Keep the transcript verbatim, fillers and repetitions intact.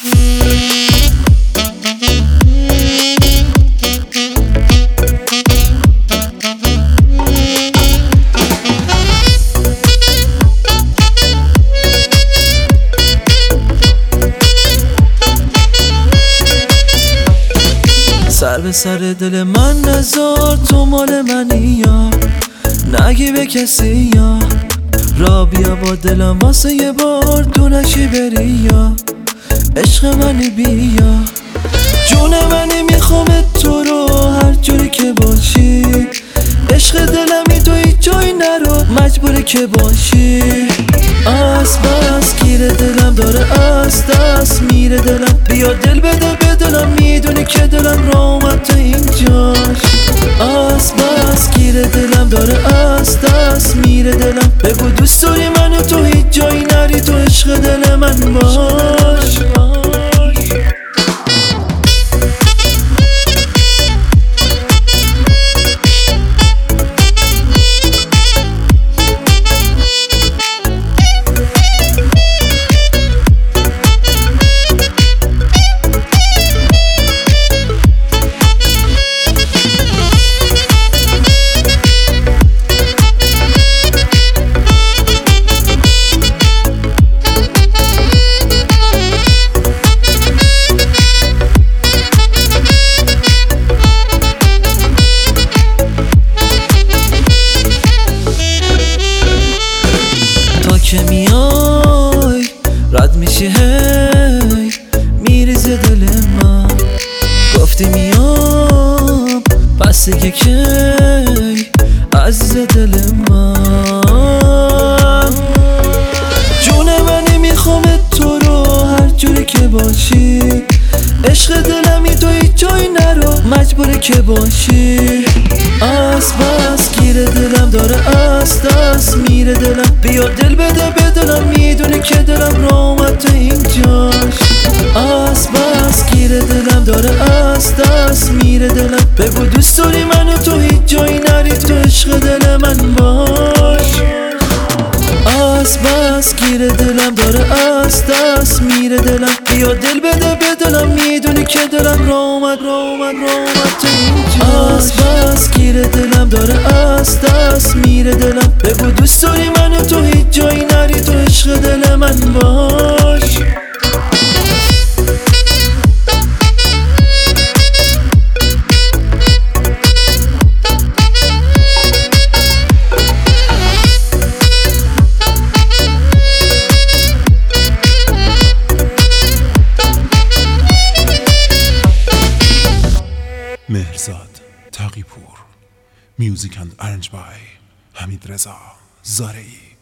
سر به سر دل من نزار، تو مال منی یا نگی به کسی یا را بیا با دلم واسه یه بار تو نشی بری یا عشق منی بیا جون منی میخوام تو رو هر جوری که باشی عشق دلمی تو هیچ جای نرو مجبوری که باشی از بس گیر دلم داره از دست میره دلم بیا دل بده به دلم میدونی که دلم را اومد تا اینجاش از بس گیر دلم داره از دست میره دلم بگو دوست داری منو تو هیچ جایی نری تو عشق دل من باش که میای رد میشی هی میریزه دل من گفتی میام پس دیگه کی عزیز دل من جون منی میخوام تو رو هر جوری که باشی عشق دلمی تو هیچ جایی نرو مجبوری که باشی از بس گیر دلم داره از دست میره دلم بیا دل بده به دلم میدونی که دلم را اومد تا اینجاش از بس گیر دلم داره از دست میره دلم بگو دوست داری منو تو هیچ جایی نری تو عشق دل من باش از بس گیر دلم داره از دست میره دلم بیا دل بده به دلم میدونی که دلم را اومد را اومد را اومد تا اینجاش از بس گیر دلم داره از دست میره دلم بگو دوست داری منو تو هیچ جایی نری تو عشق دل من باش مهرزاد تقی‌پور. Music and arranged by حمید رضا زارعی.